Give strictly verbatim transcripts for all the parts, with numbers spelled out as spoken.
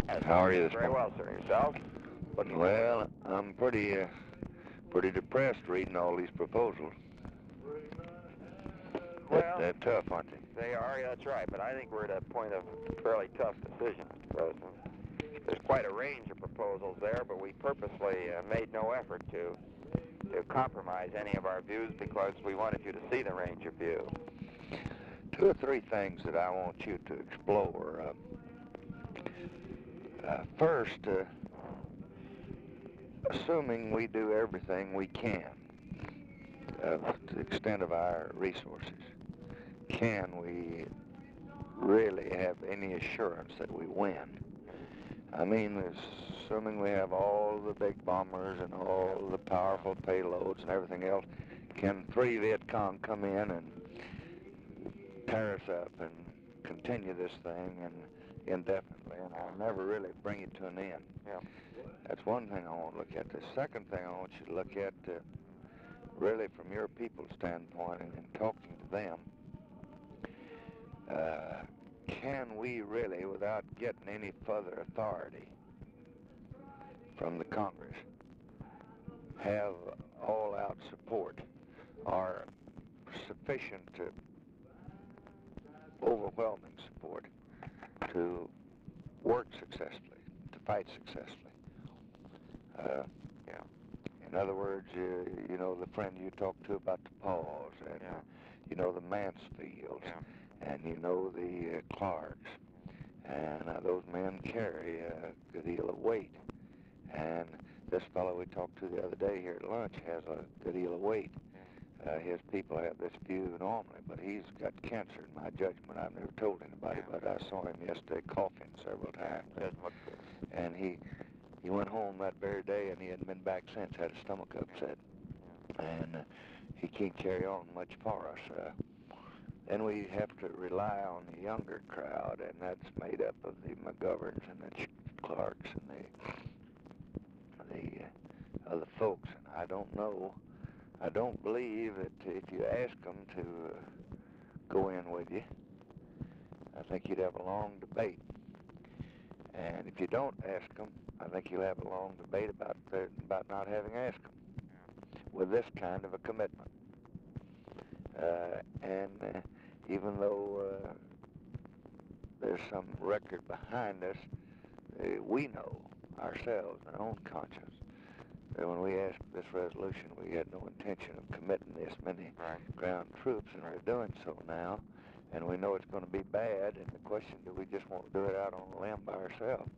Yes, How are you this very morning? well, sir. Yourself? Looking Well, I'm pretty, uh, pretty depressed reading all these proposals. Well, they're, they're tough, aren't they? They are, yeah, that's right. But I think we're at a point of fairly tough decision, Mister President. There's quite a range of proposals there, but we purposely uh, made no effort to to compromise any of our views because we wanted you to see the range of view. Two or three things that I want you to explore. Uh, uh, first, uh, assuming we do everything we can uh, to the extent of our resources, can we really have any assurance that we win? I mean, assuming we have all the big bombers and all the powerful payloads and everything else, can three Viet Cong come in and tear us up and continue this thing and indefinitely, and I'll never really bring it to an end? Yeah. That's one thing I want to look at. The second thing I want you to look at, uh, really from your people's standpoint and in talking to them, uh, can we really, without getting any further authority from the Congress, have all-out support or sufficient to overwhelming support to work successfully, to fight successfully? Uh, Yeah. in other words, you, you know the friend you talked to about the Pauls, and Yeah. you know the Mansfields, Yeah. and you know the uh, Clarks, and uh, those men carry a good deal of weight. And this fellow we talked to the other day here at lunch has a good deal of weight. Uh, his people have this view normally, but he's got cancer in my judgment. I've never told anybody, but I saw him yesterday coughing several times. Doesn't look good. And he he went home that very day, and he hadn't been back since, had a stomach upset. And uh, he can't carry on much for us. Uh, then we have to rely on the younger crowd, and that's made up of the McGoverns and the Ch- Clarks and the, the uh, other folks. And I don't know, I don't believe that if you ask them to uh, go in with you, I think you'd have a long debate. And if you don't ask them, I think you'll have a long debate about the, about not having asked them with this kind of a commitment. Uh, and uh, even though uh, there's some record behind us, uh, we know ourselves, our own conscience, that when we asked this resolution, we had no intention of committing this many Right. ground troops, and we're doing so now. And we know it's going to be bad, and the question, do we just want to do it out on a limb by ourselves?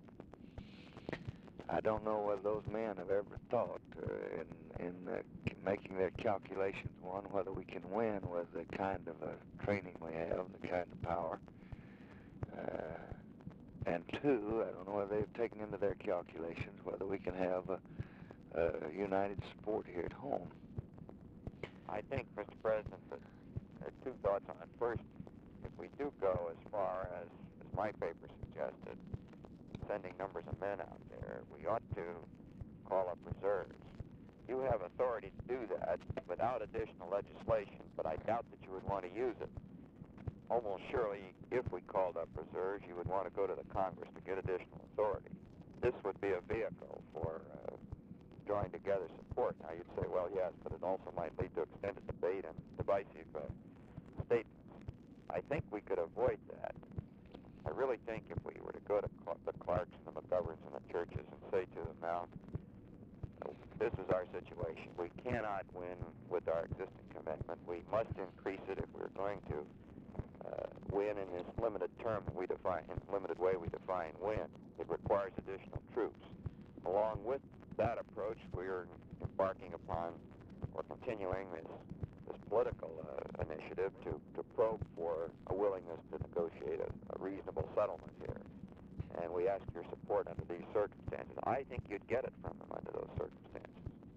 I don't know whether those men have ever thought uh, in, in uh, making their calculations, one, whether we can win with the kind of uh, training we have, the kind of power, uh, and two, I don't know whether they've taken into their calculations whether we can have a, a united support here at home. I think, Mister President, that there are two thoughts on it. First, if we do go as far as, as my paper suggested, sending numbers of men out there, we ought to call up reserves. You have authority to do that without additional legislation, but I doubt that you would want to use it. Almost surely, if we called up reserves, you would want to go to the Congress to get additional authority. This would be a vehicle for uh, drawing together support. Now, you'd say, well, yes, but it also might lead to extended debate and divisive uh, statements. I think we could avoid that. I really think if we were to go to Cl- the Clarks and the McGoverns and the churches and say to them now, this is our situation. We cannot win with our existing commitment. We must increase it if we're going to uh, win in this limited term that we define, in limited way we define win. It requires additional troops. Along with that approach, we're embarking upon or continuing this this political uh, initiative to, to probe for a willingness to negotiate a, a reasonable settlement here. And we ask your support under these circumstances. I think you'd get it from them under those circumstances.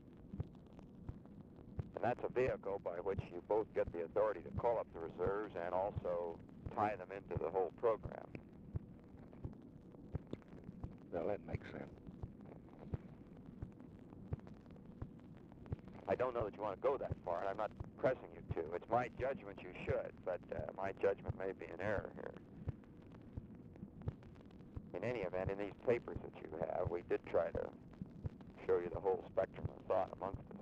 And that's a vehicle by which you both get the authority to call up the reserves and also tie them into the whole program. Well, that makes sense. I don't know that you want to go that far, and I'm not pressing you to. It's my judgment you should, but uh, my judgment may be in error here. In in any event, in these papers that you have, we did try to show you the whole spectrum of thought amongst us.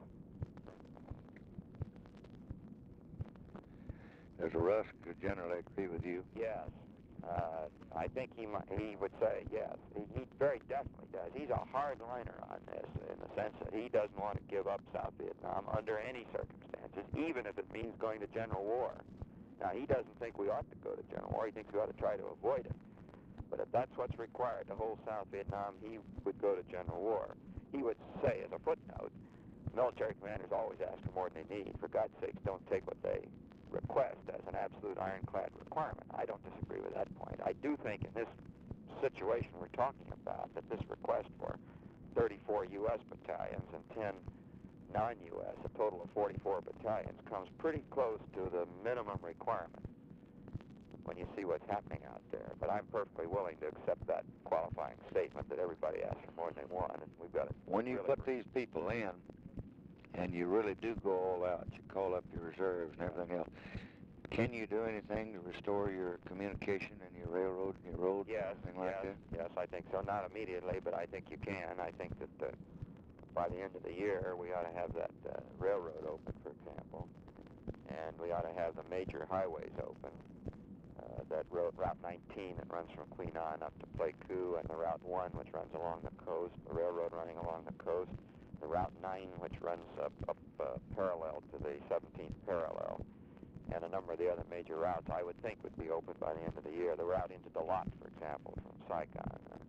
Does Rusk generally agree with you? Yes. Uh, I think he might, he would say yes. He, he very definitely does. He's a hardliner on this in the sense that he doesn't want to give up South Vietnam under any circumstances, even if it means going to general war. Now, he doesn't think we ought to go to general war. He thinks we ought to try to avoid it. But if that's what's required to hold South Vietnam, he would go to general war. He would say, as a footnote, military commanders always ask for more than they need. For God's sakes, don't take what they request as an absolute ironclad requirement. I don't disagree with that point. I do think in this situation we're talking about that this request for thirty-four U S battalions and ten non-U S, a total of forty-four battalions, comes pretty close to the minimum requirement when you see what's happening out there. But I'm perfectly willing to accept that qualifying statement that everybody asks for more than they want, and we've got to... When you really put these people in, and you really do go all out, you call up your reserves and everything else, can you do anything to restore your communication and your railroad and your roads Yes, and anything like yes, that? yes, I think so. Not immediately, but I think you can. I think that uh, by the end of the year, we ought to have that uh, railroad open, for example, and we ought to have the major highways open. Uh, that road, Route nineteen that runs from Queen Anne up to Pleiku, and the Route one which runs along the coast, the railroad running along the coast, the Route nine which runs up, up uh, parallel to the seventeenth parallel, and a number of the other major routes I would think would be open by the end of the year. The route into Dalat, for example, from Saigon. Uh,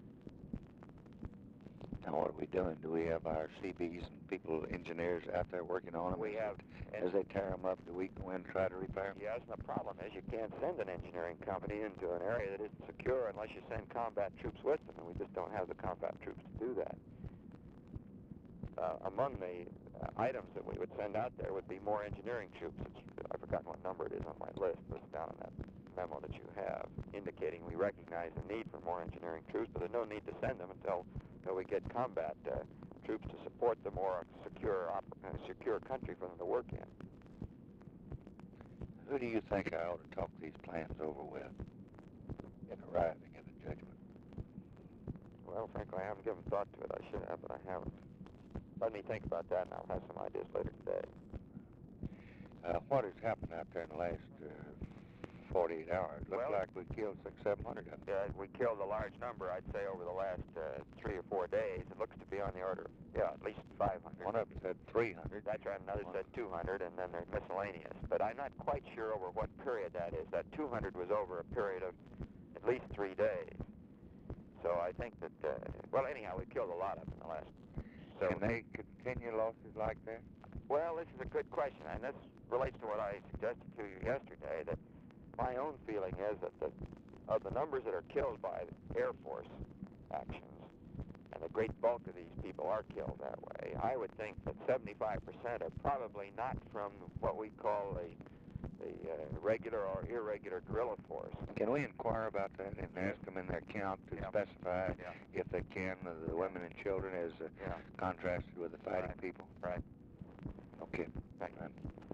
Now, what are we doing? Do we have our C Bs and people, engineers out there working on them? We as have... They, as they tear them up, do we go in and try to repair them? Yes, and the problem is you can't send an engineering company into an area that isn't secure unless you send combat troops with them, and we just don't have the combat troops to do that. Uh, among the uh, items that we would send out there would be more engineering troops. It's, I've forgotten what number it is on my list, but it's down in that memo that you have, indicating we recognize the need for more engineering troops, but there's no need to send them until, until we get combat uh, troops to support the more secure, op uh, secure country for them to work in. Who do you think I ought to talk these plans over with in arriving at a judgment? Well, frankly, I haven't given thought to it. I should have, but I haven't. Let me think about that, and I'll have some ideas later today. Uh, what has happened out there in the last uh, forty-eight hours? Looks Well, like we killed six, seven hundred of them. Yeah, we killed a large number, I'd say, over the last uh, three or four days. It looks to be on the order, yeah, at least five hundred. One of them said three hundred. That's right, another said two hundred, and then there's miscellaneous. But I'm not quite sure over what period that is. That two hundred was over a period of at least three days. So I think that, uh, well, anyhow, we killed a lot of them in the last several. Can they continue losses like that? Well, this is a good question, and this relates to what I suggested to you yesterday, that my own feeling is that the, of the numbers that are killed by Air Force actions, and the great bulk of these people are killed that way, I would think that seventy-five percent are probably not from what we call the, the uh, regular or irregular guerrilla force. Can we inquire about that and ask them in their count to Yeah. specify, Yeah. if they can, the, the women and children as uh, Yeah. contrasted with the fighting Right. people? Right. Okay. Thank you. Right.